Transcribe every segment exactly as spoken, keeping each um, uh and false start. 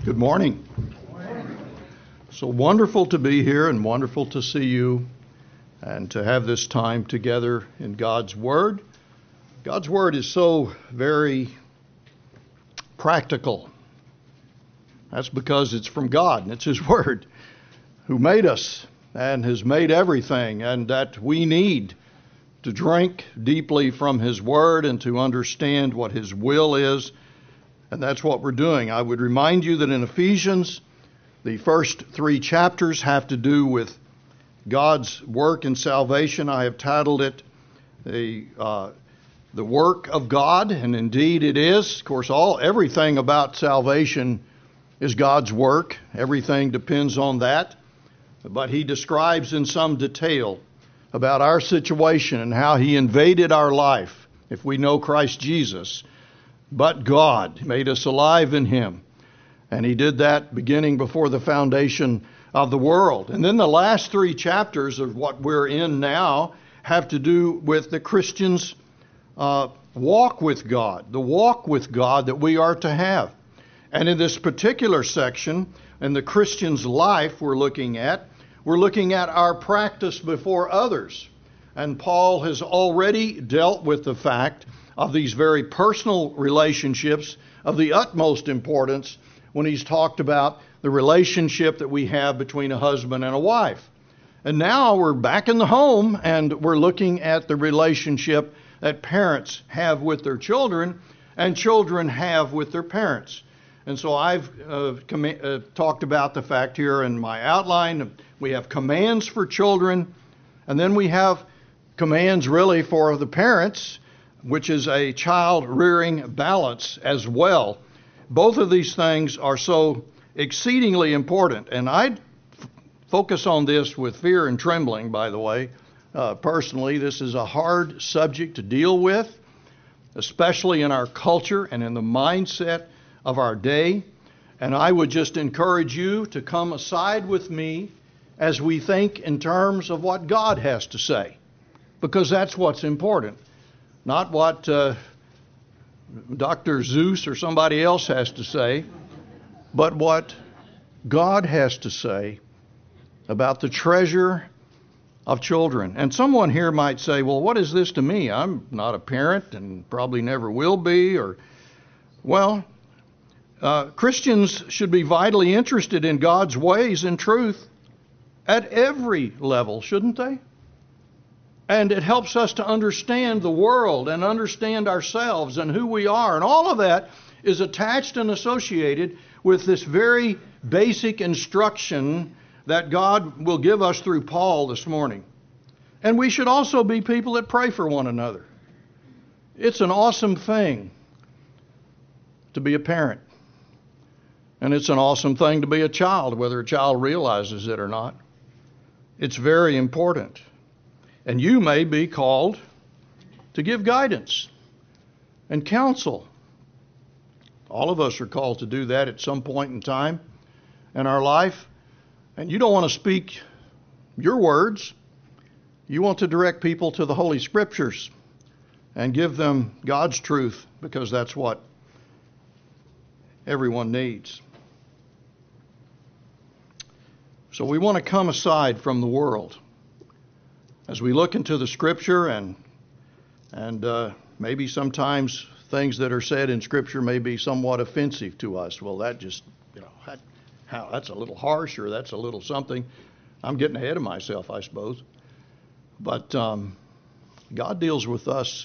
Good morning. So wonderful to be here and wonderful to see you and to have this time together in God's Word. God's Word is so very practical. That's because it's from God and it's His Word who made us and has made everything, and that we need to drink deeply from His Word and to understand what His will is. And that's what we're doing. I would remind you that in Ephesians, the first three chapters have to do with God's work in salvation. I have titled it the uh, the work of God, and indeed it is. Of course, all everything about salvation is God's work. Everything depends on that. But he describes in some detail about our situation and how He invaded our life if we know Christ Jesus. But God made us alive in Him. And He did that beginning before the foundation of the world. And then the last three chapters of what we're in now have to do with the Christian's uh, walk with God, the walk with God that we are to have. And in this particular section, in the Christian's life we're looking at, we're looking at our practice before others. And Paul has already dealt with the fact of these very personal relationships of the utmost importance when he's talked about the relationship that we have between a husband and a wife. And now we're back in the home and we're looking at the relationship that parents have with their children and children have with their parents. And so I've uh, com- uh, talked about the fact here in my outline. We have commands for children, and then we have commands really for the parents, which is a child rearing balance as well. Both of these things are so exceedingly important. And I f- focus on this with fear and trembling, by the way. Uh, personally, this is a hard subject to deal with, especially in our culture and in the mindset of our day. And I would just encourage you to come aside with me as we think in terms of what God has to say, because that's what's important. Not what uh, Doctor Zeus or somebody else has to say, but what God has to say about the treasure of children. And someone here might say, well, what is this to me? I'm not a parent and probably never will be. Or, well, uh, Christians should be vitally interested in God's ways and truth at every level, shouldn't they? And it helps us to understand the world and understand ourselves and who we are. And all of that is attached and associated with this very basic instruction that God will give us through Paul this morning. And we should also be people that pray for one another. It's an awesome thing to be a parent. And it's an awesome thing to be a child, whether a child realizes it or not. It's very important. And you may be called to give guidance and counsel. All of us are called to do that at some point in time in our life. And you don't want to speak your words. You want to direct people to the Holy Scriptures and give them God's truth, because that's what everyone needs. So we want to come aside from the world as we look into the Scripture, and and uh, maybe sometimes things that are said in Scripture may be somewhat offensive to us. Well, that just, you know, that, how, that's a little harsh, or that's a little something. I'm getting ahead of myself, I suppose. But um, God deals with us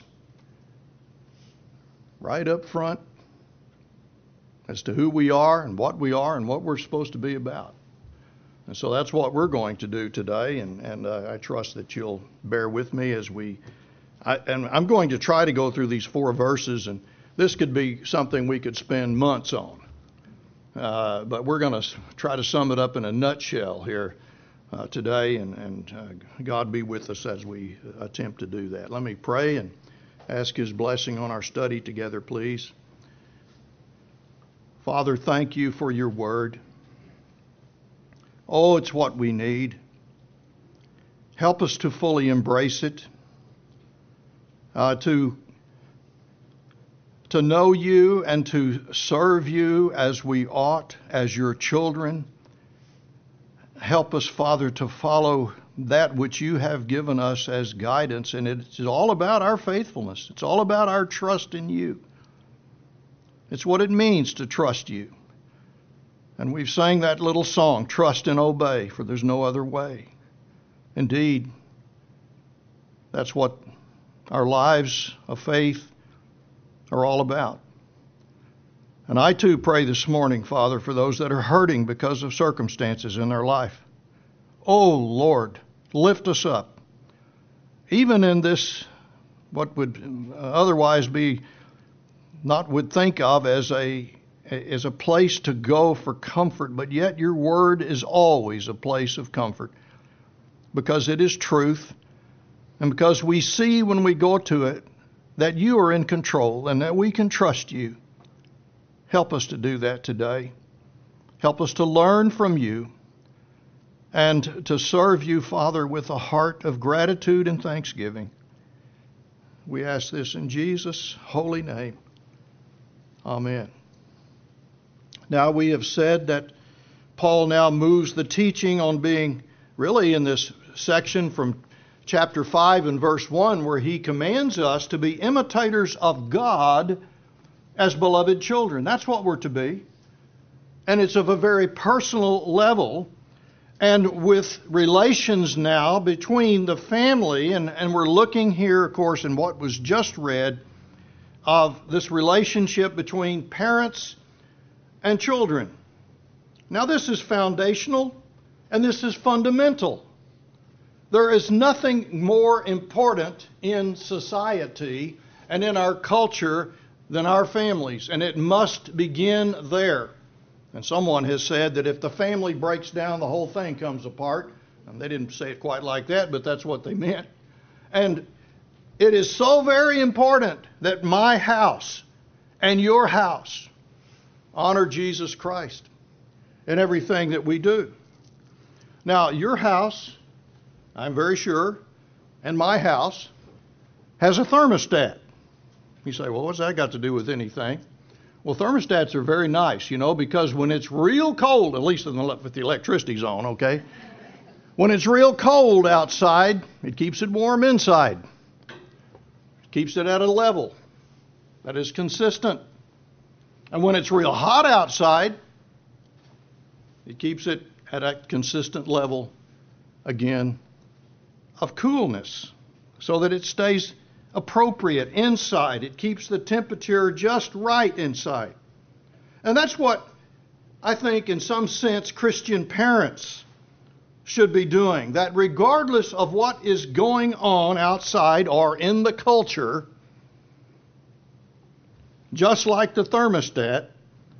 right up front as to who we are and what we are and what we're supposed to be about. And so that's what we're going to do today, and, and uh, I trust that you'll bear with me as we, I, and I'm going to try to go through these four verses, and this could be something we could spend months on. Uh, but we're going to try to sum it up in a nutshell here uh, today, and, and uh, God be with us as we attempt to do that. Let me pray and ask His blessing on our study together, please. Father, thank you for your word. Oh, it's what we need. Help us to fully embrace it, uh, to to know you and to serve you as we ought, as your children. Help us, Father, to follow that which you have given us as guidance, and it's all about our faithfulness. It's all about our trust in you. It's what it means to trust you. And we've sang that little song, Trust and Obey, for there's no other way. Indeed, that's what our lives of faith are all about. And I too pray this morning, Father, for those that are hurting because of circumstances in their life. Oh, Lord, lift us up. Even in this, what would otherwise be, not would think of as a, as a place to go for comfort, but yet your word is always a place of comfort because it is truth and because we see when we go to it that you are in control and that we can trust you. Help us to do that today. Help us to learn from you and to serve you, Father, with a heart of gratitude and thanksgiving. We ask this in Jesus' holy name. Amen. Now we have said that Paul now moves the teaching on being really in this section from chapter five and verse one, where he commands us to be imitators of God as beloved children. That's what we're to be. And it's of a very personal level. And with relations now between the family, and, and we're looking here, of course, in what was just read, of this relationship between parents and children. Now this is foundational and this is fundamental. There is nothing more important in society and in our culture than our families, and it must begin there. And someone has said that if the family breaks down, the whole thing comes apart. And they didn't say it quite like that, but that's what they meant. And it is so very important that my house and your house honor Jesus Christ in everything that we do. Now, your house, I'm very sure, and my house has a thermostat. You say, well, what's that got to do with anything? Well, thermostats are very nice, you know, because when it's real cold, at least in the, with the electricity zone, okay? When it's real cold outside, it keeps it warm inside. It keeps it at a level that is consistent. And when it's real hot outside, it keeps it at a consistent level, again, of coolness, so that it stays appropriate inside. It keeps the temperature just right inside. And that's what I think, in some sense, Christian parents should be doing. That regardless of what is going on outside or in the culture, just like the thermostat,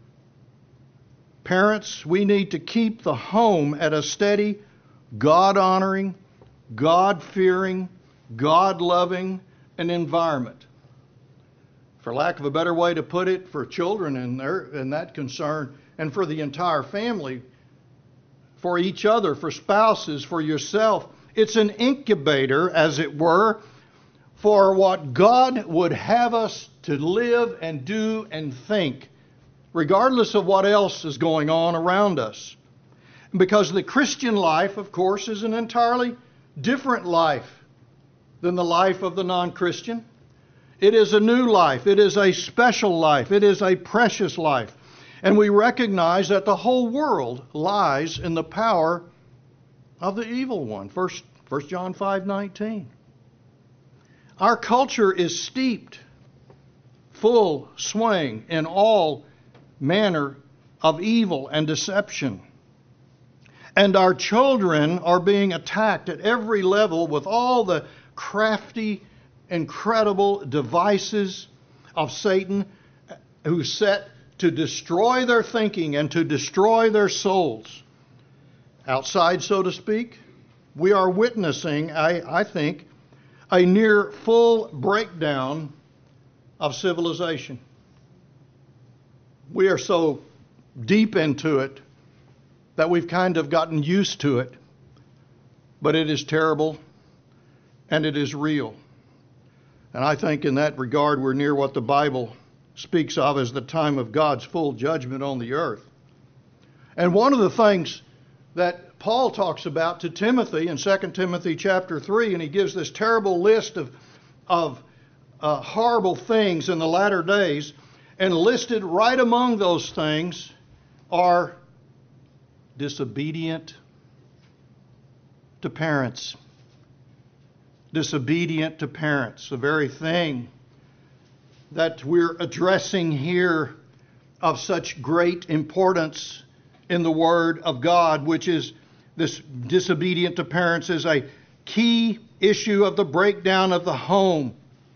parents, we need to keep the home at a steady, God-honoring, God-fearing, God-loving an environment. For lack of a better way to put it, for children in their in that concern, and for the entire family, for each other, for spouses, for yourself, it's an incubator, as it were, for what God would have us to live and do and think, regardless of what else is going on around us. Because the Christian life, of course, is an entirely different life than the life of the non-Christian. It is a new life. It is a special life. It is a precious life. And we recognize that the whole world lies in the power of the evil one. First, First John five nineteen. Our culture is steeped, full swing in all manner of evil and deception. And our children are being attacked at every level with all the crafty, incredible devices of Satan, who's set to destroy their thinking and to destroy their souls. Outside, so to speak, we are witnessing, I, I think, a near full breakdown of civilization. We are so deep into it that we've kind of gotten used to it, but it is terrible and it is real. And I think in that regard we're near what the Bible speaks of as the time of God's full judgment on the earth. And one of the things that Paul talks about to Timothy in Second Timothy chapter three, and he gives this terrible list of, of uh, horrible things in the latter days, and listed right among those things are disobedient to parents. Disobedient to parents, the very thing that we're addressing here of such great importance in the Word of God, which is this disobedient to parents is a key issue of the breakdown of the home.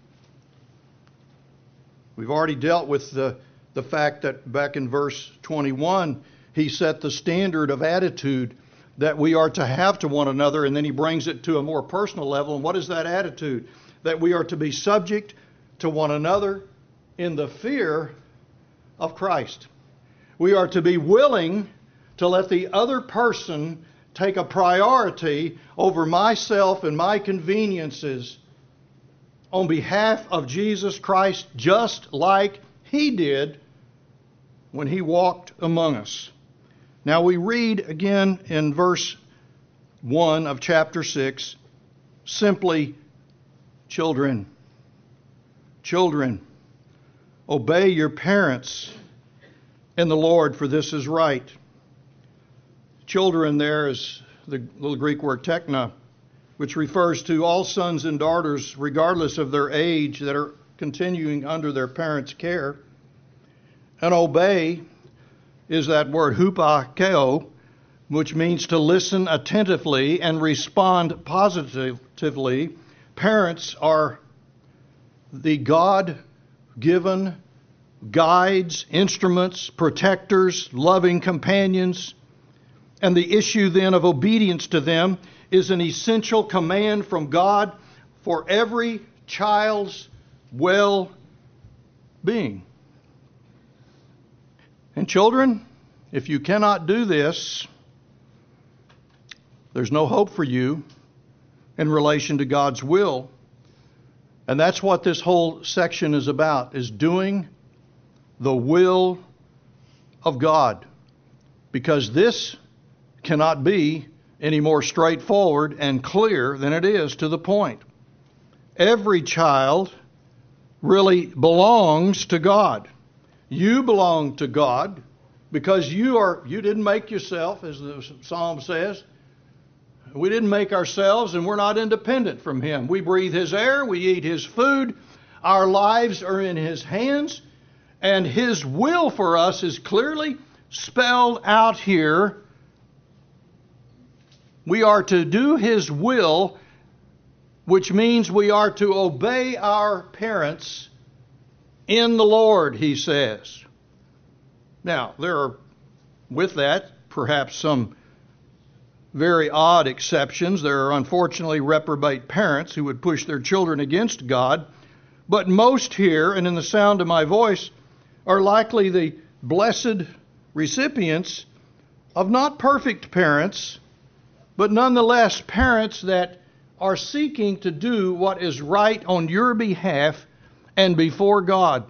We've already dealt with the, the fact that back in verse twenty-one, he set the standard of attitude that we are to have to one another, and then he brings it to a more personal level. And what is that attitude? That we are to be subject to one another in the fear of Christ. We are to be willing to let the other person take a priority over myself and my conveniences on behalf of Jesus Christ, just like he did when he walked among us. Now we read again in verse one of chapter six, simply, children, children, obey your parents in the Lord, for this is right. Children there is the little Greek word tekna, which refers to all sons and daughters, regardless of their age, that are continuing under their parents' care. And obey is that word hupakeo, which means to listen attentively and respond positively. Parents are the God-given guides, instruments, protectors, loving companions. And the issue then of obedience to them is an essential command from God for every child's well-being. And children, if you cannot do this, there's no hope for you in relation to God's will. And that's what this whole section is about, is doing the will of God. Because this cannot be any more straightforward and clear than it is to the point. Every child really belongs to God. You belong to God because you are you didn't make yourself, as the psalm says. We didn't make ourselves, and we're not independent from him. We breathe his air, we eat his food, our lives are in his hands, and his will for us is clearly spelled out here. We are to do his will, which means we are to obey our parents in the Lord, he says. Now, there are, with that, perhaps some very odd exceptions. There are unfortunately reprobate parents who would push their children against God. But most here, and in the sound of my voice, are likely the blessed recipients of not perfect parents, but nonetheless parents that are seeking to do what is right on your behalf and before God.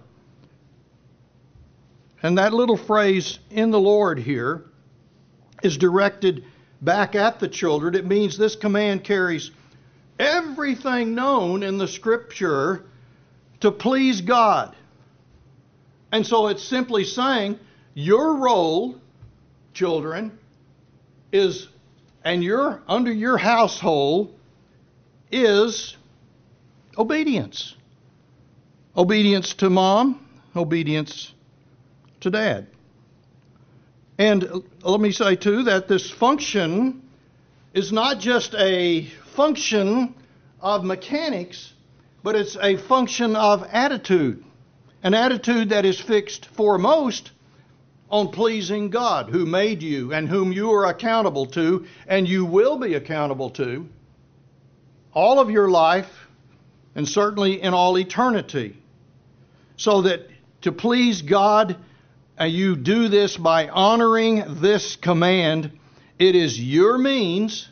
And that little phrase, in the Lord, here is directed back at the children. It means this command carries everything known in the Scripture to please God. And so it's simply saying your role, children, is, and your under your household is obedience. Obedience to mom, obedience to dad. And let me say, too, that this function is not just a function of mechanics, but it's a function of attitude. An attitude that is fixed foremost on pleasing God, who made you and whom you are accountable to, and you will be accountable to all of your life, and certainly in all eternity. So that to please God, and you do this by honoring this command, it is your means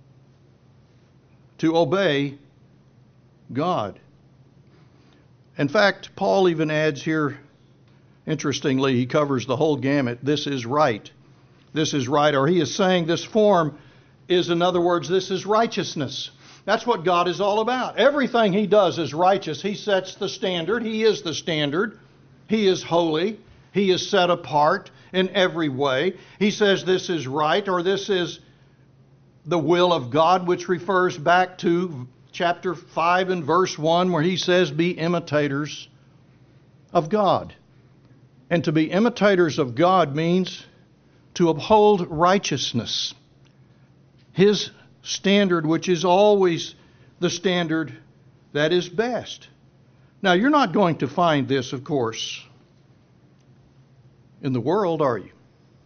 to obey God. In fact, Paul even adds here Interestingly, he covers the whole gamut. This is right. This is right. Or he is saying this form is, in other words, this is righteousness. That's what God is all about. Everything he does is righteous. He sets the standard. He is the standard. He is holy. He is set apart in every way. He says this is right, or this is the will of God, which refers back to chapter five and verse one, where he says, be imitators of God. And to be imitators of God means to uphold righteousness. His standard, which is always the standard that is best. Now, you're not going to find this, of course, in the world, are you?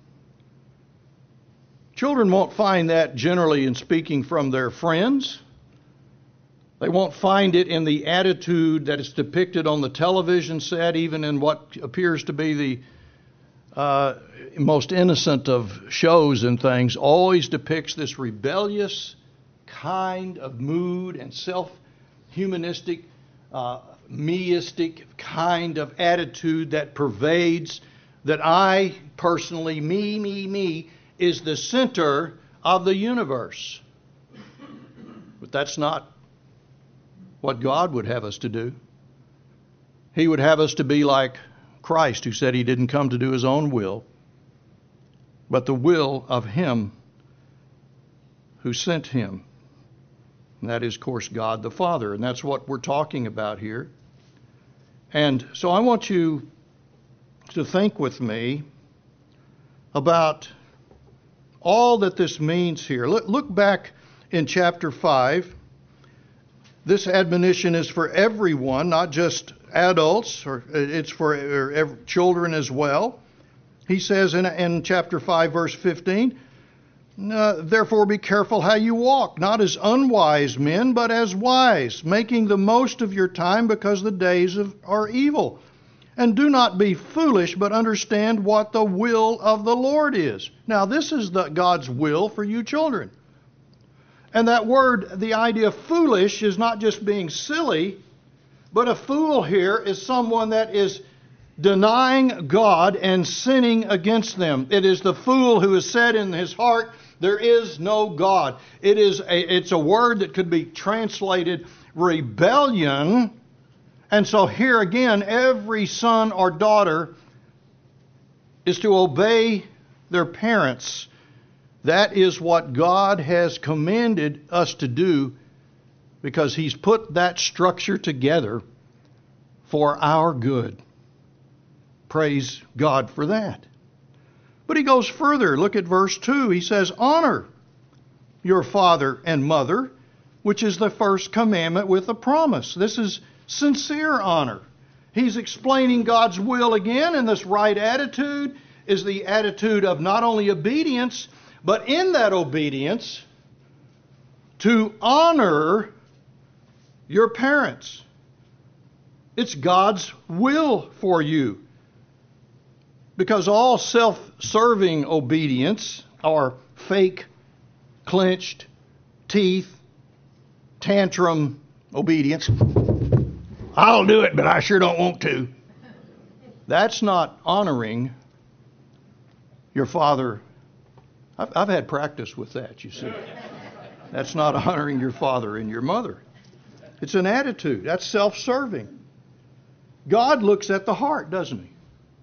Children won't find that generally in speaking from their friends. They won't find it in the attitude that is depicted on the television set, even in what appears to be the uh, most innocent of shows and things. Always depicts this rebellious kind of mood and self-humanistic, uh, meistic kind of attitude that pervades, that I personally, me, me, me, is the center of the universe. But that's not what God would have us to do. He would have us to be like Christ, who said he didn't come to do his own will, but the will of him who sent him. And that is, of course, God the Father. And that's what we're talking about here. And so I want you to think with me about all that this means here. Look, look back in chapter five. This admonition is for everyone, not just adults, or it's for or children as well. He says in, in chapter five, verse fifteen, Uh, therefore be careful how you walk, not as unwise men, but as wise, making the most of your time, because the days of, are evil. And do not be foolish, but understand what the will of the Lord is. Now, this is the, God's will for you children. And that word, the idea of foolish, is not just being silly, but a fool here is someone that is denying God and sinning against them. It is the fool who has said in his heart, there is no God. It is a, it's a word that could be translated rebellion. And so here again, every son or daughter is to obey their parents. That is what God has commanded us to do, because he's put that structure together for our good. Praise God for that. But he goes further. Look at verse two. He says, honor your father and mother, which is the first commandment with a promise. This is sincere honor. He's explaining God's will again, and this right attitude is the attitude of not only obedience, but in that obedience, to honor your parents. It's God's will for you. Because all self-serving obedience, or fake, clenched, teeth, tantrum obedience, I'll do it, but I sure don't want to. That's not honoring your father. I've, I've had practice with that, you see. That's not honoring your father and your mother. It's an attitude. That's self-serving. God looks at the heart, doesn't he?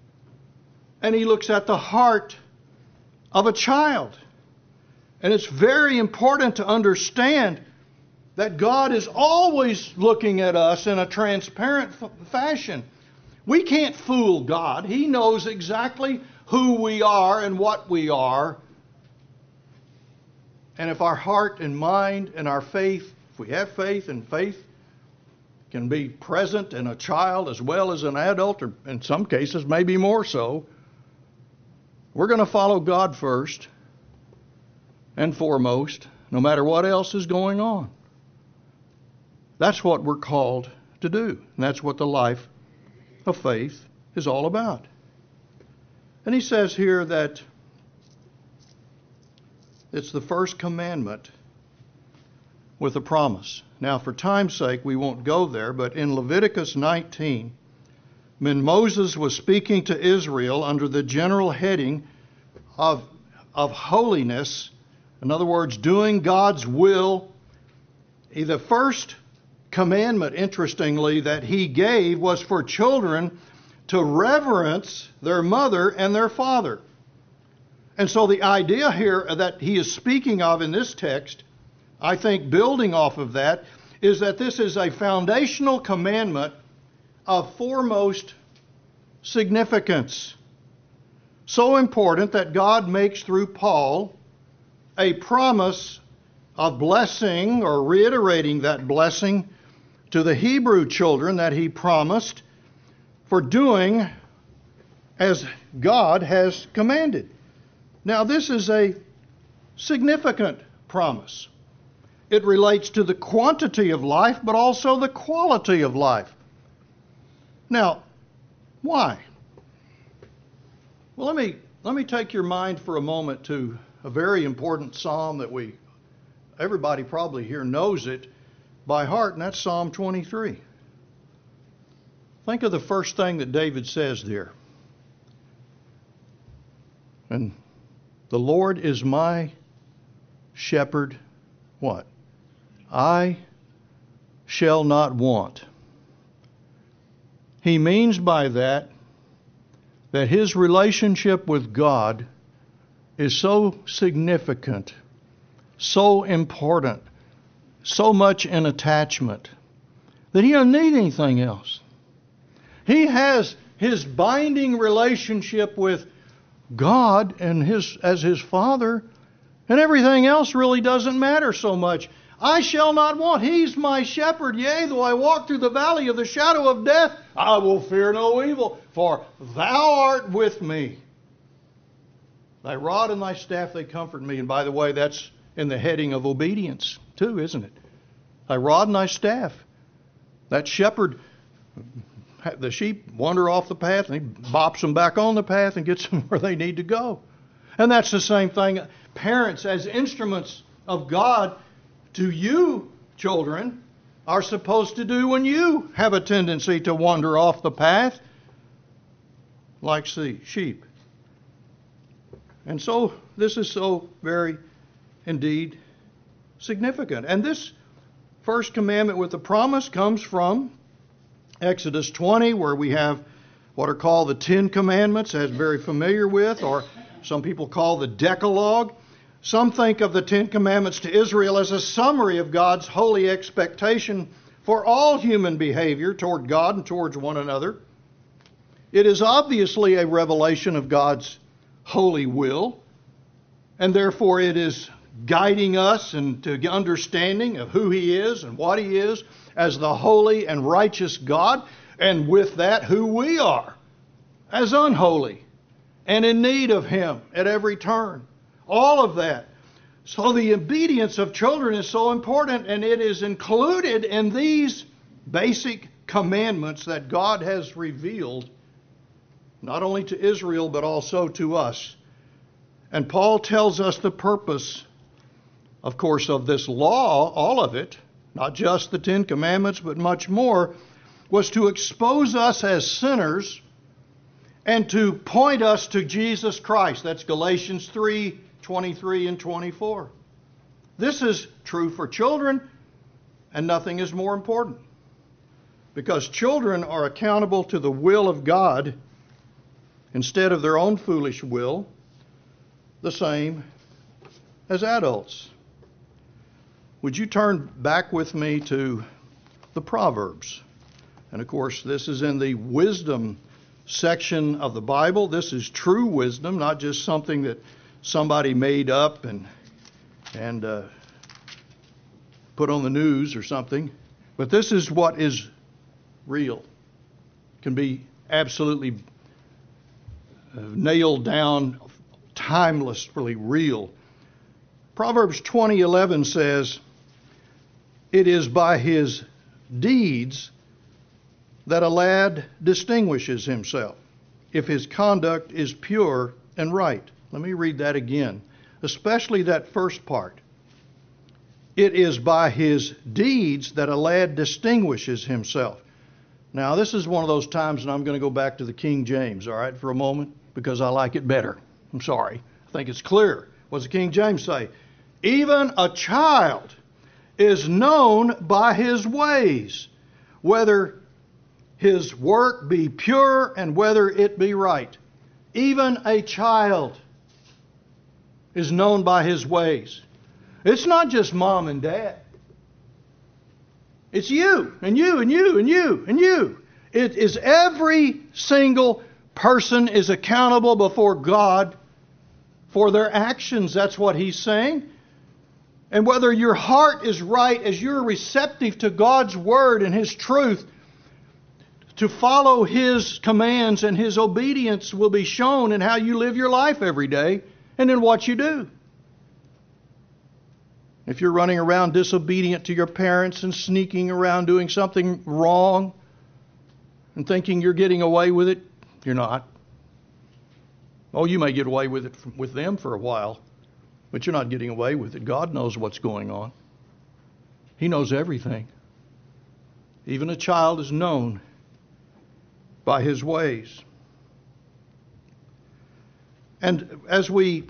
And he looks at the heart of a child. And it's very important to understand that God is always looking at us in a transparent f- fashion. We can't fool God. He knows exactly who we are and what we are. And if our heart and mind and our faith, if we have faith, and faith can be present in a child as well as an adult, or in some cases maybe more so, we're going to follow God first and foremost, no matter what else is going on. That's what we're called to do. And that's what the life of faith is all about. And he says here that it's the first commandment with a promise. Now, for time's sake, we won't go there, but in Leviticus nineteen, when Moses was speaking to Israel under the general heading of, of holiness, in other words, doing God's will, the first commandment, interestingly, that he gave was for children to reverence their mother and their father. And so the idea here that he is speaking of in this text, I think building off of that, is that this is a foundational commandment of foremost significance. So important that God makes through Paul a promise of blessing, or reiterating that blessing to the Hebrew children that he promised for doing as God has commanded. Now, this is a significant promise. It relates to the quantity of life, but also the quality of life. Now, why? Well, let me let me take your mind for a moment to a very important psalm that we, everybody probably here knows it by heart, and that's Psalm twenty-three. Think of the first thing that David says there. And the Lord is my shepherd, what? I shall not want. He means by that that his relationship with God is so significant, so important, so much in attachment, that he doesn't need anything else. He has his binding relationship with God and his as his Father, and everything else really doesn't matter so much. I shall not want. He's my shepherd. Yea, though I walk through the valley of the shadow of death, I will fear no evil, for thou art with me. Thy rod and thy staff, they comfort me. And by the way, that's in the heading of obedience too, isn't it? Thy rod and thy staff. That shepherd, the sheep wander off the path, and he bops them back on the path and gets them where they need to go. And that's the same thing. Parents, as instruments of God to you, children, are supposed to do when you have a tendency to wander off the path, like the sheep. And so this is so very, indeed, significant. And this first commandment with the promise comes from Exodus twenty, where we have what are called the Ten Commandments, as very familiar with, or some people call the Decalogue. Some think of the Ten Commandments to Israel as a summary of God's holy expectation for all human behavior toward God and towards one another. It is obviously a revelation of God's holy will, and therefore it is guiding us into understanding of who He is and what He is as the holy and righteous God, and with that who we are as unholy and in need of Him at every turn. All of that. So the obedience of children is so important, and it is included in these basic commandments that God has revealed not only to Israel but also to us. And Paul tells us the purpose, of course, of this law, all of it, not just the Ten Commandments but much more, was to expose us as sinners and to point us to Jesus Christ. That's Galatians three, twenty-three and twenty-four. This is true for children, and nothing is more important, because children are accountable to the will of God instead of their own foolish will, the same as adults. Would you turn back with me to the Proverbs? And of course, this is in the wisdom section of the Bible. This is true wisdom, not just something that somebody made up and and uh, put on the news or something. But this is what is real. Can be absolutely uh, nailed down, timelessly real. Proverbs twenty eleven says, "It is by his deeds that a lad distinguishes himself, if his conduct is pure and right." Let me read that again, especially that first part. It is by his deeds that a lad distinguishes himself. Now, this is one of those times, and I'm going to go back to the King James, all right, for a moment, because I like it better. I'm sorry. I think it's clear. What does the King James say? Even a child is known by his ways, whether his work be pure and whether it be right. Even a child is known by his ways. It's not just mom and dad. It's you and you and you and you and you. It is every single person is accountable before God for their actions. That's what he's saying. And whether your heart is right as you're receptive to God's word and his truth, to follow his commands and his obedience will be shown in how you live your life every day and in what you do. If you're running around disobedient to your parents and sneaking around doing something wrong and thinking you're getting away with it, you're not. Oh, you may get away with it with them for a while, but you're not getting away with it. God knows what's going on. He knows everything. Even a child is known by his ways. And as we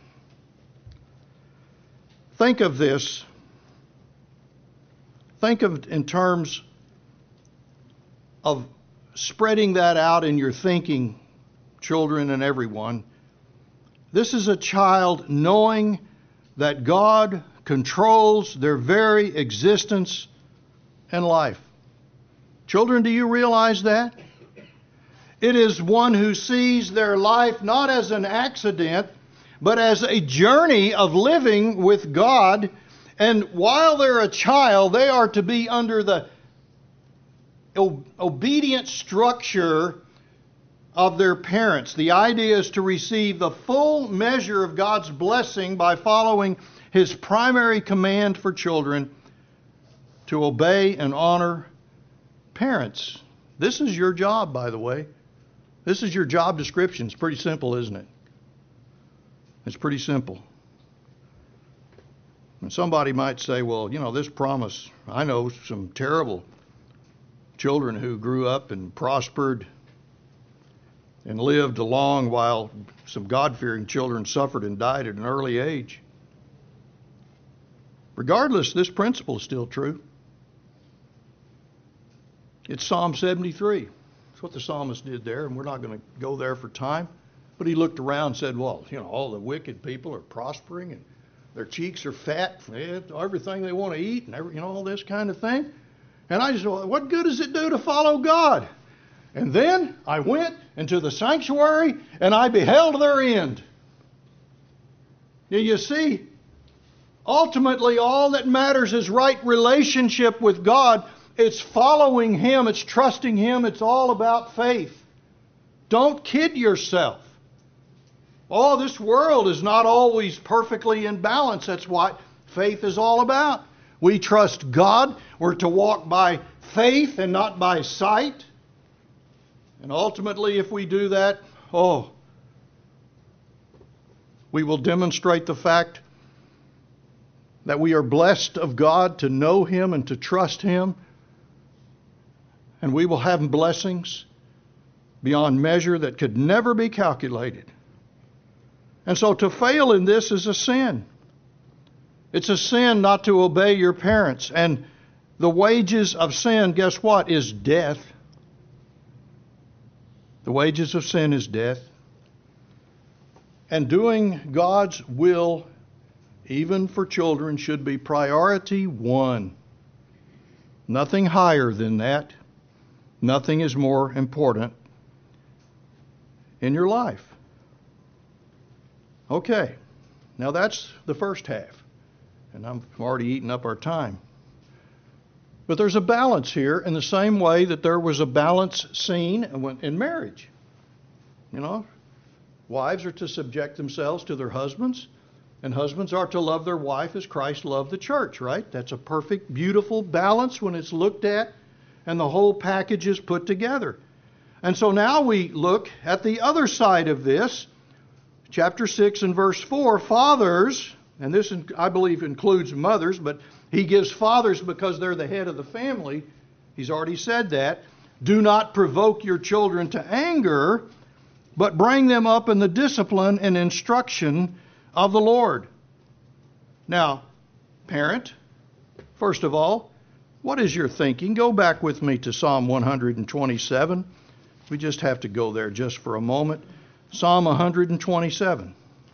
think of this, think of it in terms of spreading that out in your thinking, children and everyone. This is a child knowing that God controls their very existence and life. Children, do you realize that? It is one who sees their life not as an accident, but as a journey of living with God. And while they're a child, they are to be under the obedient structure of their parents. The idea is to receive the full measure of God's blessing by following his primary command for children to obey and honor parents. This is your job, by the way. This is your job description. It's pretty simple, isn't it? It's pretty simple. And somebody might say, well, you know, this promise, I know some terrible children who grew up and prospered and lived along while some God-fearing children suffered and died at an early age. Regardless, this principle is still true. It's Psalm seventy-three. That's what the psalmist did there, and we're not going to go there for time. But he looked around and said, well, you know, all the wicked people are prospering and their cheeks are fat, everything they want to eat, and every, you know, all this kind of thing. And I just thought, what good does it do to follow God? And then I went into the sanctuary and I beheld their end. Now you see, ultimately all that matters is right relationship with God. It's following him, it's trusting him, it's all about faith. Don't kid yourself. Oh, this world is not always perfectly in balance. That's what faith is all about. We trust God. We're to walk by faith and not by sight. And ultimately, if we do that, oh, we will demonstrate the fact that we are blessed of God to know him and to trust him. And we will have blessings beyond measure that could never be calculated. And so to fail in this is a sin. It's a sin not to obey your parents. And the wages of sin, guess what, is death. The wages of sin is death. And doing God's will, even for children, should be priority one. Nothing higher than that. Nothing is more important in your life. Okay, now that's the first half. And I'm already eating up our time. But there's a balance here in the same way that there was a balance seen in marriage. You know, wives are to subject themselves to their husbands, and husbands are to love their wife as Christ loved the church, right? That's a perfect, beautiful balance when it's looked at and the whole package is put together. And so now we look at the other side of this. Chapter six and verse four, fathers, and this I believe includes mothers, but he gives fathers because they're the head of the family. He's already said that. Do not provoke your children to anger, but bring them up in the discipline and instruction of the Lord. Now, parent, first of all, what is your thinking? Go back with me to Psalm one twenty-seven. We just have to go there just for a moment. Psalm one twenty-seven.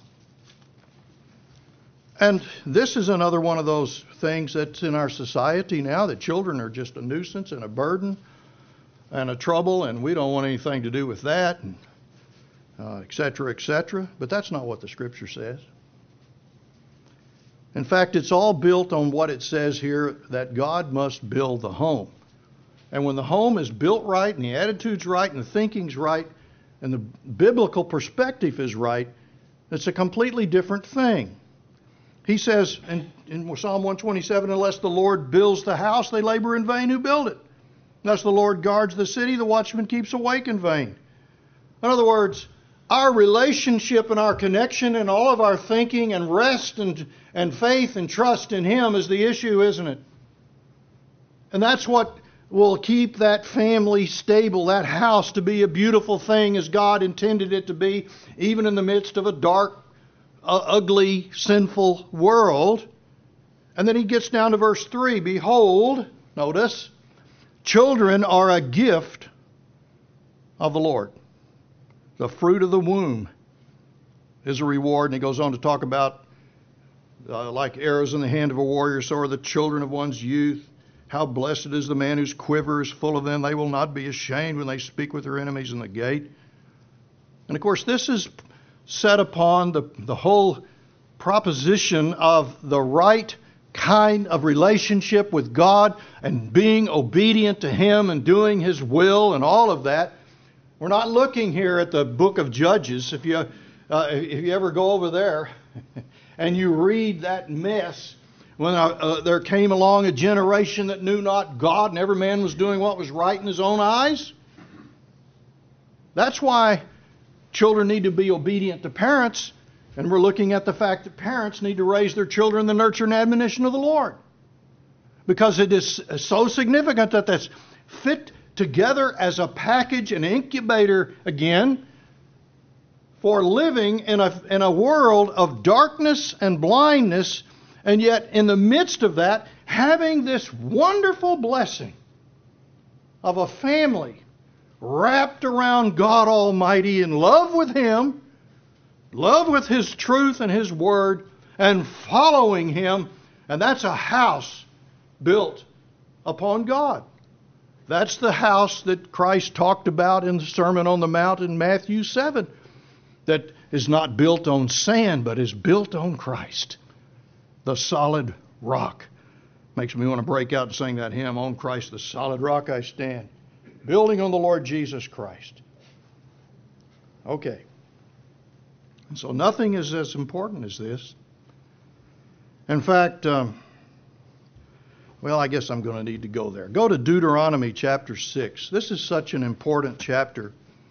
And this is another one of those things that's in our society now, that children are just a nuisance and a burden and a trouble, and we don't want anything to do with that, and uh, et cetera, et cetera. But that's not what the Scripture says. In fact, it's all built on what it says here, that God must build the home. And when the home is built right, and the attitude's right, and the thinking's right, and the biblical perspective is right, it's a completely different thing. He says in, in Psalm one twenty-seven, unless the Lord builds the house, they labor in vain who build it. Unless the Lord guards the city, the watchman keeps awake in vain. In other words, our relationship and our connection and all of our thinking and rest and, and faith and trust in Him is the issue, isn't it? And that's what will keep that family stable, that house to be a beautiful thing as God intended it to be, even in the midst of a dark, uh, ugly, sinful world. And then he gets down to verse three. Behold, notice, children are a gift of the Lord. The fruit of the womb is a reward. And he goes on to talk about, uh, like arrows in the hand of a warrior, so are the children of one's youth. How blessed is the man whose quiver is full of them. They will not be ashamed when they speak with their enemies in the gate. And of course, this is set upon the, the whole proposition of the right kind of relationship with God and being obedient to Him and doing His will and all of that. We're not looking here at the book of Judges. If you, uh, if you ever go over there and you read that mess, when uh, uh, there came along a generation that knew not God, and every man was doing what was right in his own eyes. That's why children need to be obedient to parents, and we're looking at the fact that parents need to raise their children in the nurture and admonition of the Lord. Because it is so significant that that's fit together as a package, an incubator again, for living in a, in a world of darkness and blindness. And yet, in the midst of that, having this wonderful blessing of a family wrapped around God Almighty in love with Him, love with His truth and His Word, and following Him. And that's a house built upon God. That's the house that Christ talked about in the Sermon on the Mount in Matthew seven, that is not built on sand, but is built on Christ. The solid rock. Makes me want to break out and sing that hymn, On Christ the solid rock I stand, building on the Lord Jesus Christ. Okay. So nothing is as important as this. In fact, um, well, I guess I'm going to need to go there. Go to Deuteronomy chapter six. This is such an important chapter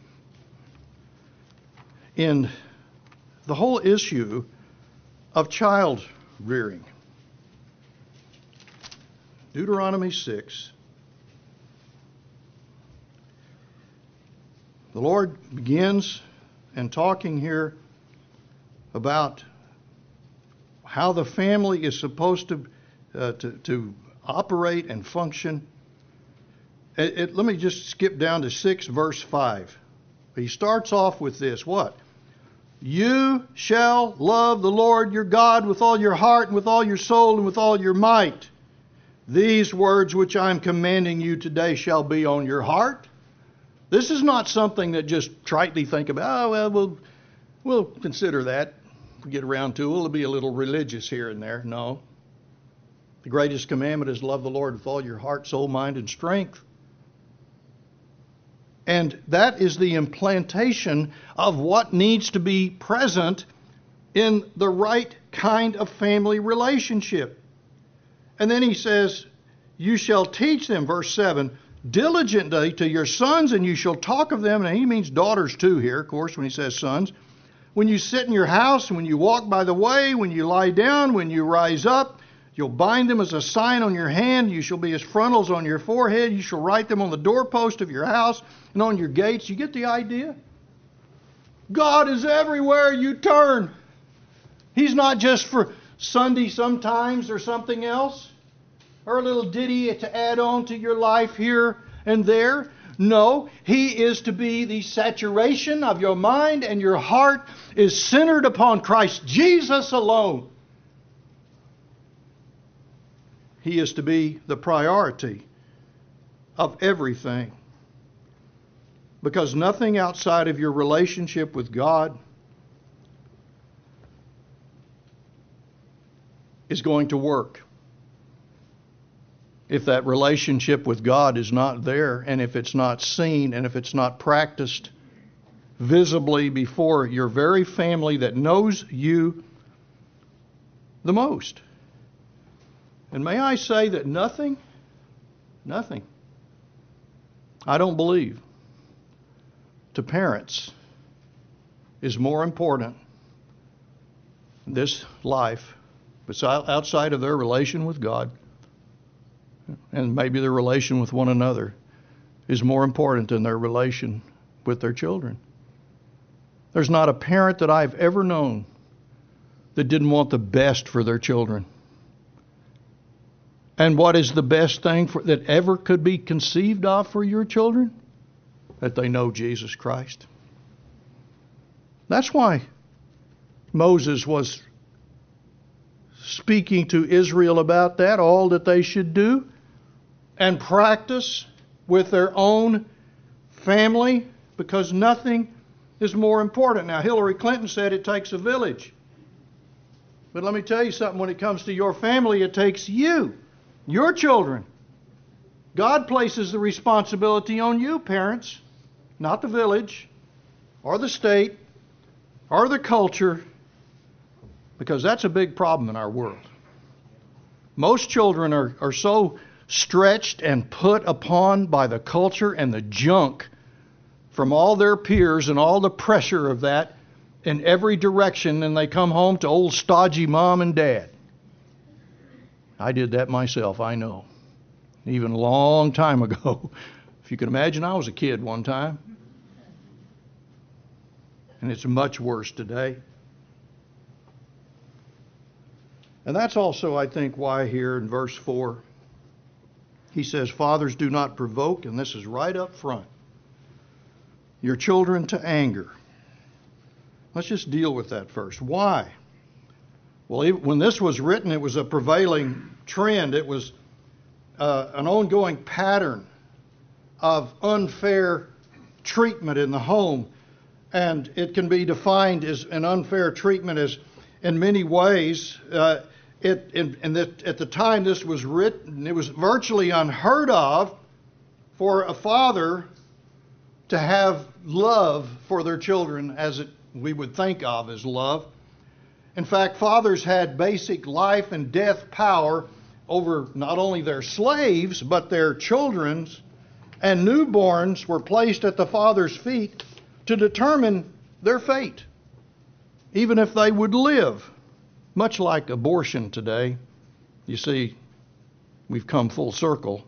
in the whole issue of child rearing. Deuteronomy six. The Lord begins in talking here about how the family is supposed to uh, to, to operate and function. It, it, let me just skip down to six, verse five. He starts off with this. What? You shall love the Lord your God with all your heart and with all your soul and with all your might. These words which I am commanding you today shall be on your heart. This is not something that just tritely think about, oh, well, we'll, we'll consider that. If we get around to it, we'll be a little religious here and there. No. The greatest commandment is love the Lord with all your heart, soul, mind, and strength. And that is the implantation of what needs to be present in the right kind of family relationship. And then he says, you shall teach them, verse seven, diligently to your sons, and you shall talk of them. And he means daughters too here, of course, when he says sons. When you sit in your house, when you walk by the way, when you lie down, when you rise up, You'll bind them as a sign on your hand. You shall be as frontals on your forehead. You shall write them on the doorpost of your house and on your gates. You get the idea? God is everywhere you turn. He's not just for Sunday sometimes or something else, or a little ditty to add on to your life here and there. No, He is to be the saturation of your mind, and your heart is centered upon Christ Jesus alone. He is to be the priority of everything. Because nothing outside of your relationship with God is going to work. If that relationship with God is not there, and if it's not seen, and if it's not practiced visibly before your very family that knows you the most. And may I say that nothing, nothing, I don't believe, to parents is more important in this life, besides outside of their relation with God, and maybe their relation with one another, is more important than their relation with their children. There's not a parent that I've ever known that didn't want the best for their children. And what is the best thing for, that ever could be conceived of for your children? That they know Jesus Christ. That's why Moses was speaking to Israel about that, all that they should do and practice with their own family, because nothing is more important. Now, Hillary Clinton said it takes a village. But let me tell you something, when it comes to your family, it takes you, your children. God places the responsibility on you, parents, not the village or the state or the culture, because that's a big problem in our world. Most children are, are so stretched and put upon by the culture and the junk from all their peers and all the pressure of that in every direction, and they come home to old stodgy mom and dad. I did that myself, I know. Even a long time ago. If you can imagine, I was a kid one time. And it's much worse today. And that's also, I think, why here in verse four, he says, fathers, do not provoke, and this is right up front, your children to anger. Let's just deal with that first. Why? Well, when this was written, it was a prevailing trend. It was uh, an ongoing pattern of unfair treatment in the home. And it can be defined as an unfair treatment as, in many ways, uh, it, in, in the, at the time this was written, it was virtually unheard of for a father to have love for their children as it, we would think of as love. In fact, fathers had basic life and death power over not only their slaves, but their children's, and newborns were placed at the father's feet to determine their fate, even if they would live. Much like abortion today, you see, we've come full circle.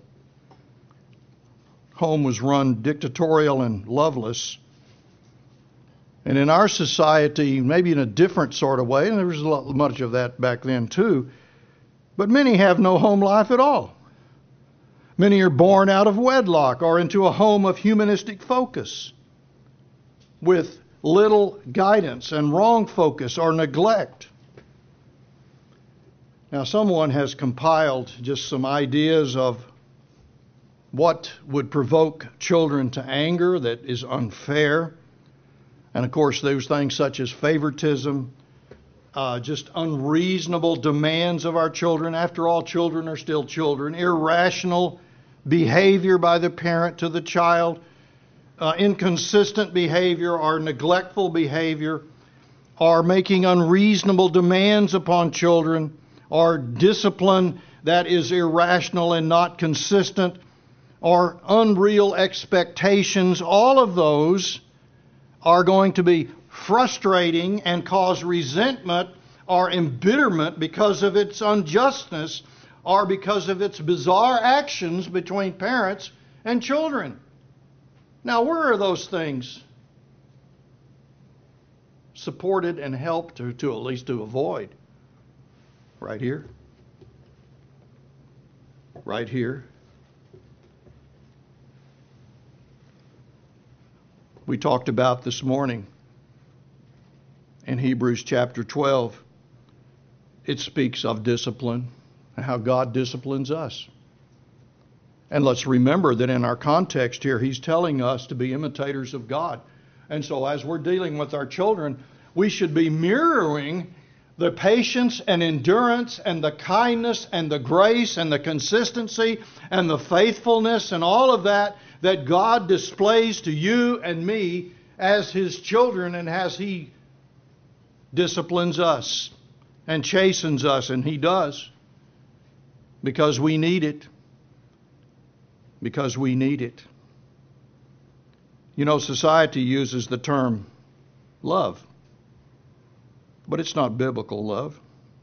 Home was run dictatorial and loveless. And in our society, maybe in a different sort of way, and there was a lot, much of that back then too, but many have no home life at all. Many are born out of wedlock or into a home of humanistic focus with little guidance and wrong focus or neglect. Now, someone has compiled just some ideas of what would provoke children to anger that is unfair. And of course, those things such as favoritism, uh, just unreasonable demands of our children. After all, children are still children. Irrational behavior by the parent to the child. Uh, inconsistent behavior or neglectful behavior. Or making unreasonable demands upon children. Or discipline that is irrational and not consistent. Or unreal expectations. All of those are going to be frustrating and cause resentment or embitterment because of its unjustness or because of its bizarre actions between parents and children. Now, where are those things supported and helped to, to at least to avoid? Right here. Right here. We talked about this morning in Hebrews chapter twelve. It speaks of discipline and how God disciplines us. And let's remember that in our context here, He's telling us to be imitators of God. And so as we're dealing with our children, we should be mirroring the patience and endurance and the kindness and the grace and the consistency and the faithfulness and all of that that God displays to you and me as His children, and as He disciplines us and chastens us, and He does, because we need it. Because we need it. You know, society uses the term love, but it's not biblical love.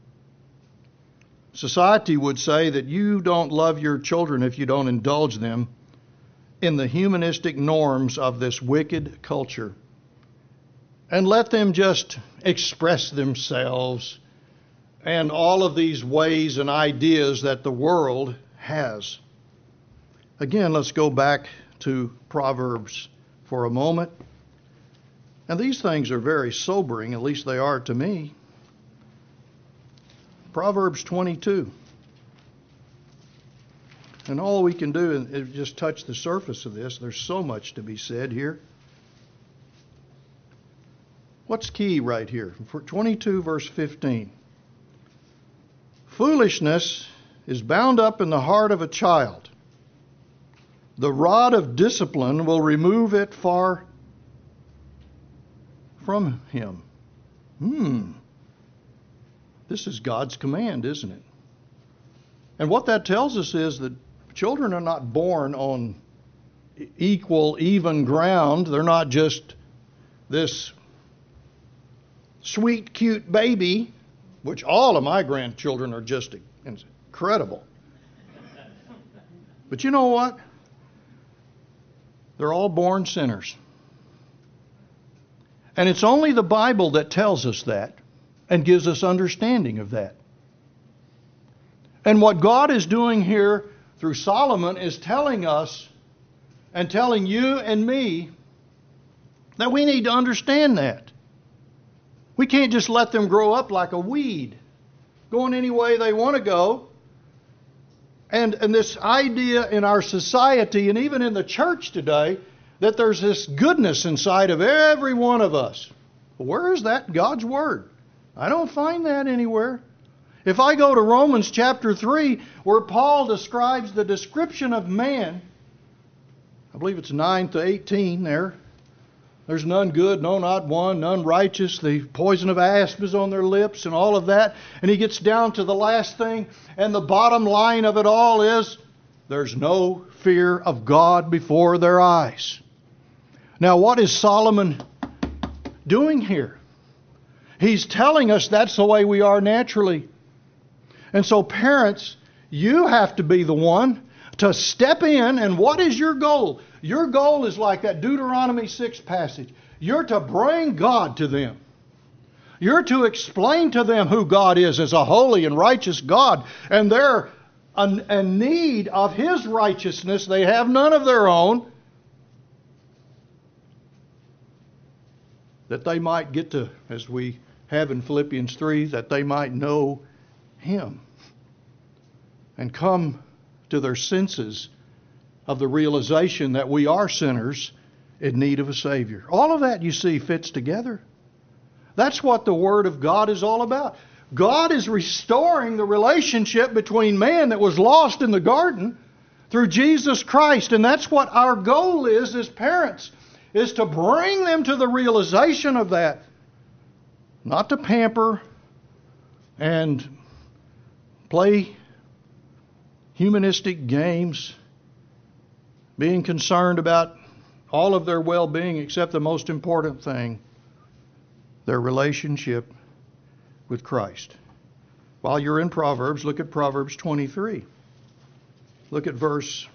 Society would say that you don't love your children if you don't indulge them in the humanistic norms of this wicked culture and let them just express themselves and all of these ways and ideas that the world has. Again, let's go back to Proverbs for a moment. And these things are very sobering, at least they are to me. Proverbs twenty-two. And all we can do is just touch the surface of this. There's so much to be said here. What's key right here? For twenty-two verse fifteen. Foolishness is bound up in the heart of a child. The rod of discipline will remove it far from him. Hmm. This is God's command, isn't it? And what that tells us is that children are not born on equal, even ground. They're not just this sweet, cute baby, which all of my grandchildren are just incredible. But you know what? They're all born sinners. And it's only the Bible that tells us that and gives us understanding of that. And what God is doing here through Solomon is telling us and telling you and me that we need to understand that. We can't just let them grow up like a weed, going any way they want to go. And, and this idea in our society and even in the church today that there's this goodness inside of every one of us. Where is that in God's Word? I don't find that anywhere. If I go to Romans chapter three, where Paul describes the description of man, I believe it's nine to eighteen there. There's none good, no, not one, none righteous. The poison of asp is on their lips and all of that. And he gets down to the last thing, and the bottom line of it all is there's no fear of God before their eyes. Now, what is Solomon doing here? He's telling us that's the way we are naturally. And so parents, you have to be the one to step in. And what is your goal? Your goal is like that Deuteronomy six passage. You're to bring God to them. You're to explain to them who God is as a holy and righteous God. And they're in need of His righteousness. They have none of their own. That they might get to, as we have in Philippians three, that they might know Him and come to their senses of the realization that we are sinners in need of a Savior. All of that, you see, fits together. That's what the Word of God is all about. God is restoring the relationship between man that was lost in the garden through Jesus Christ. And that's what our goal is as parents, is to bring them to the realization of that. Not to pamper and play humanistic games, being concerned about all of their well-being except the most important thing, their relationship with Christ. While you're in Proverbs, look at Proverbs twenty-three. Look at verse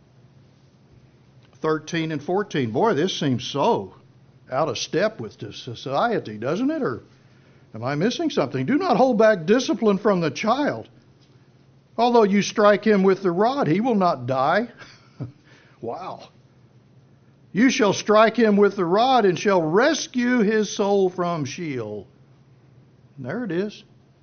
thirteen and fourteen. Boy, this seems so out of step with this society, doesn't it? Or am I missing something? Do not hold back discipline from the child. Although you strike him with the rod, he will not die. Wow. You shall strike him with the rod and shall rescue his soul from Sheol. There it is.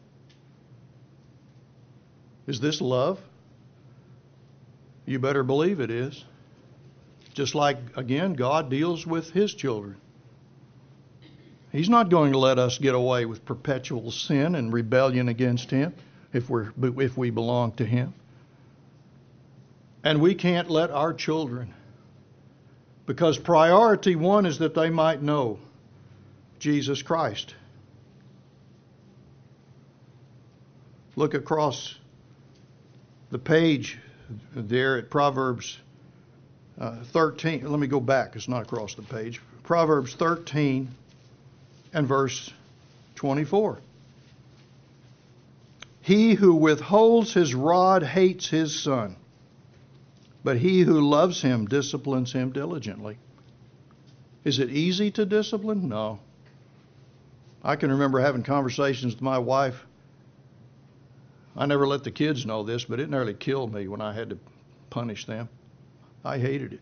Is this love? You better believe it is. Just like, again, God deals with His children. He's not going to let us get away with perpetual sin and rebellion against Him if we're if we belong to Him. And we can't let our children, because priority one is that they might know Jesus Christ. Look across the page there at Proverbs uh, thirteen. Let me go back. It's not across the page. Proverbs thirteen and verse twenty-four. He who withholds his rod hates his son, but he who loves him disciplines him diligently. Is it easy to discipline? No. I can remember having conversations with my wife. I never let the kids know this, but it nearly killed me when I had to punish them. I hated it.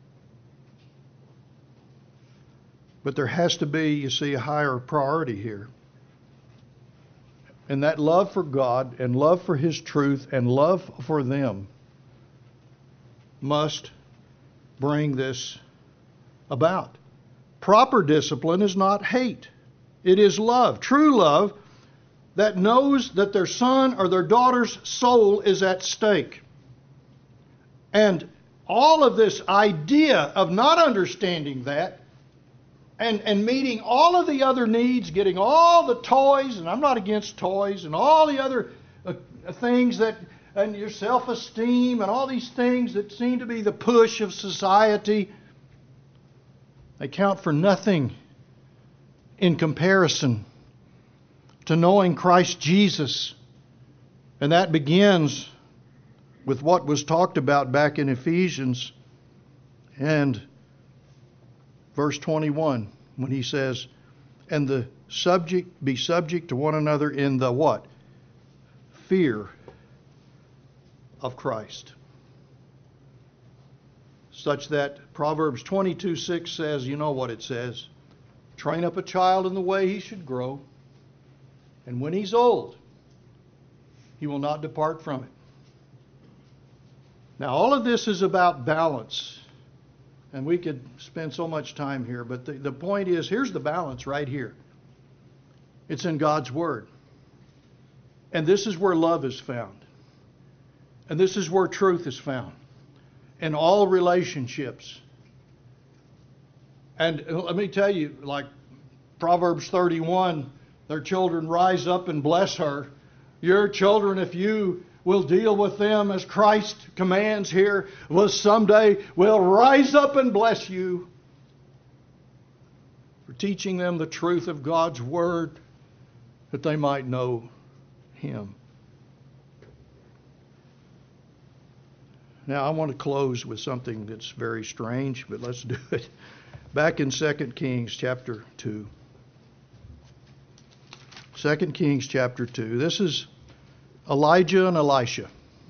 But there has to be, you see, a higher priority here. And that love for God and love for His truth and love for them must bring this about. Proper discipline is not hate. It is love. True love that knows that their son or their daughter's soul is at stake. And all of this idea of not understanding that and, and meeting all of the other needs, getting all the toys, and I'm not against toys, and all the other uh, things that, and your self-esteem and all these things that seem to be the push of society, they count for nothing in comparison to knowing Christ Jesus. And that begins with what was talked about back in Ephesians and verse twenty-one, when he says, and the subject be subject to one another in the what? Fear of Christ. Such that Proverbs twenty-two six says, you know what it says, train up a child in the way he should grow, and when he's old, he will not depart from it. Now, all of this is about balance. And we could spend so much time here. But the, the point is, here's the balance right here. It's in God's Word. And this is where love is found. And this is where truth is found. In all relationships. And let me tell you, like Proverbs thirty-one, their children rise up and bless her. Your children, if you will deal with them as Christ commands here, will someday will rise up and bless you for teaching them the truth of God's Word, that they might know Him. Now, I want to close with something that's very strange, but let's do it. Back in Second Kings chapter two. Second Kings chapter two. This is Elijah and Elisha.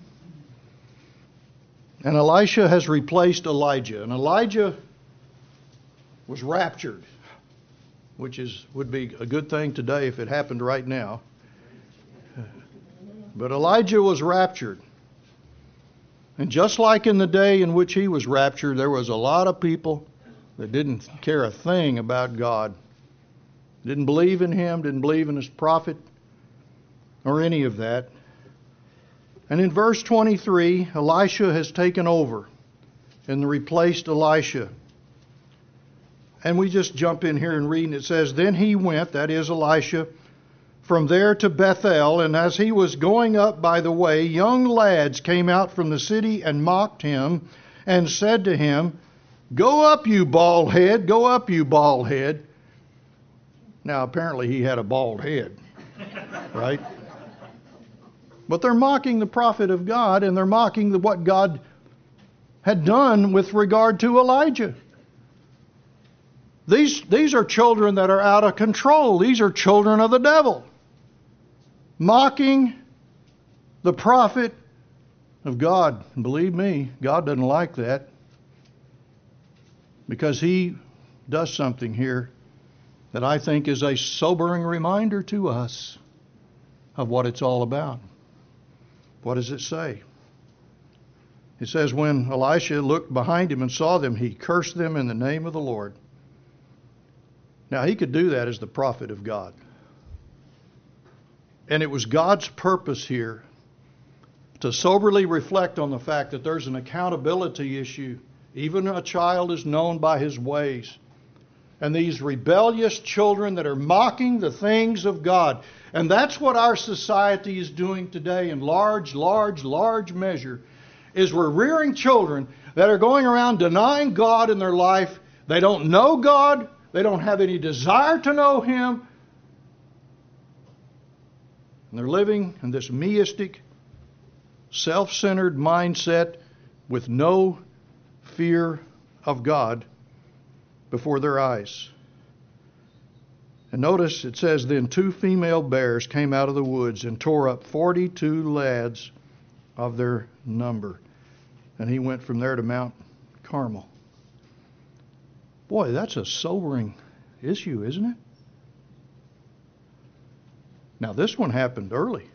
And Elisha has replaced Elijah. And Elijah was raptured, which is would be a good thing today if it happened right now. But Elijah was raptured. And just like in the day in which he was raptured, there was a lot of people that didn't care a thing about God. Didn't believe in Him, didn't believe in His prophet, or any of that. And in verse twenty-three, Elisha has taken over and replaced Elisha. And we just jump in here and read, and it says, then he went, that is Elisha, from there to Bethel, and as he was going up by the way, young lads came out from the city and mocked him and said to him, go up, you bald head, go up, you bald head. Now, apparently he had a bald head. Right? But they're mocking the prophet of God, and they're mocking the, what God had done with regard to Elijah. These, these are children that are out of control. These are children of the devil. Mocking the prophet of God. And believe me, God doesn't like that, because He does something here that I think is a sobering reminder to us of what it's all about. What does it say? It says, when Elisha looked behind him and saw them, he cursed them in the name of the Lord. Now, he could do that as the prophet of God. And it was God's purpose here to soberly reflect on the fact that there's an accountability issue. Even a child is known by his ways. And these rebellious children that are mocking the things of God. And that's what our society is doing today in large, large, large measure, is we're rearing children that are going around denying God in their life. They don't know God. They don't have any desire to know Him. And they're living in this meistic, self-centered mindset with no fear of God before their eyes. And notice it says, then two female bears came out of the woods and tore up forty-two lads of their number. And he went from there to Mount Carmel. Boy, that's a sobering issue, isn't it? Now, this one happened early.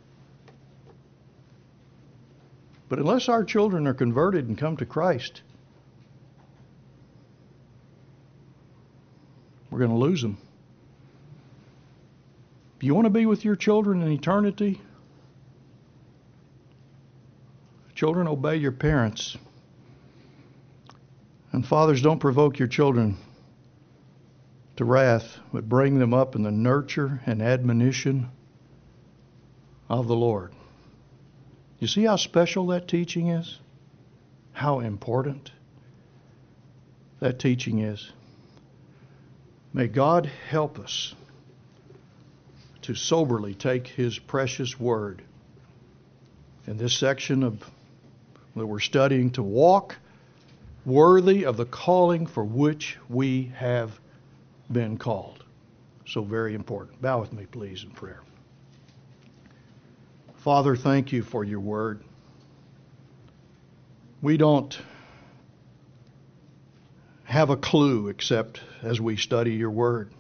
But unless our children are converted and come to Christ, we're going to lose them. If you want to be with your children in eternity, children, obey your parents. And fathers, don't provoke your children to wrath, but bring them up in the nurture and admonition of the Lord. You see how special that teaching is? How important that teaching is. May God help us to soberly take His precious word in this section of that we're studying, to walk worthy of the calling for which we have been called. So very important. Bow with me, please, in prayer. Father, thank you for your word. We don't have a clue except as we study your word.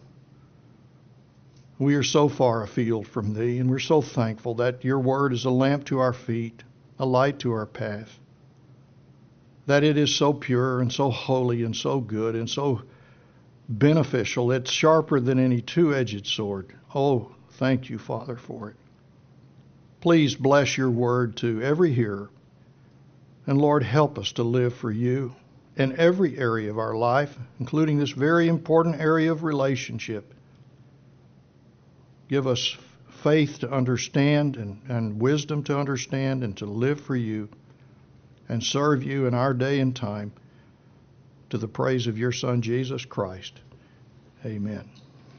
We are so far afield from thee, and we're so thankful that your word is a lamp to our feet, a light to our path, that it is so pure and so holy and so good and so beneficial. It's sharper than any two-edged sword. Oh, thank you, Father, for it. Please bless your word to every hearer. And Lord, help us to live for you in every area of our life, including this very important area of relationship. Give us faith to understand and, and wisdom to understand and to live for you and serve you in our day and time, to the praise of your Son, Jesus Christ. Amen.